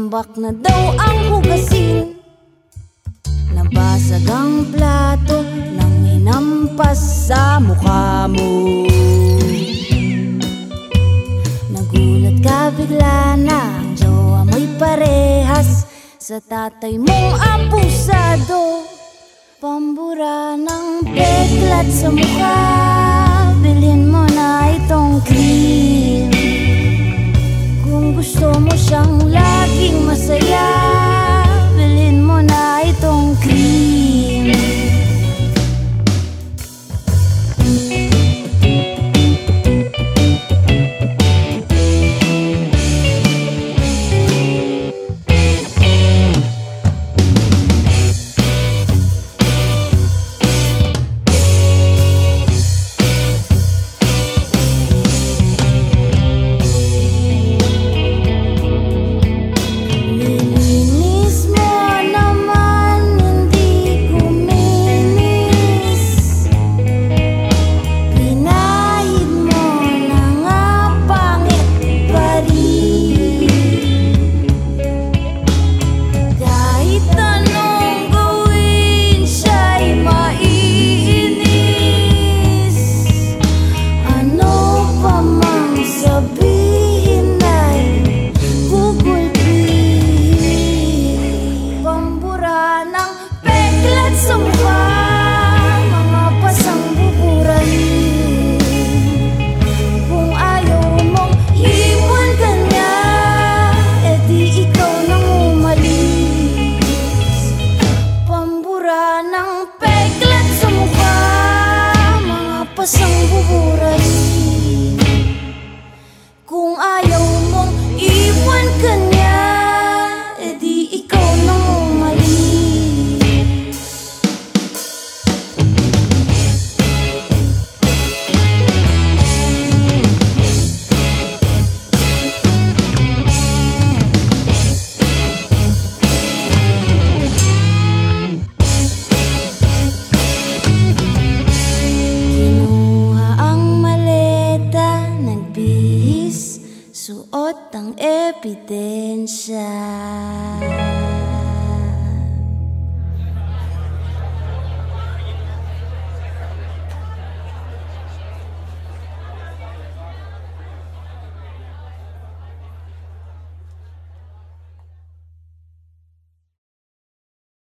Tambak na daw ang hugasin. Nabasag ang plato nang hinampas sa mukha mo. Nagulat ka bigla na ang jowa mo'y parehas sa tatay mong abusado. Pambura ng peklat sa mukha, bilhin mo na itong cream. Kung gusto mo siyang laging masaya, bilhin mo na itong cream. Kung ayaw mong iwan ka niya, edi ikaw nang umalis. Kinuha ang maleta, nagbihis, suot ang ebidensya.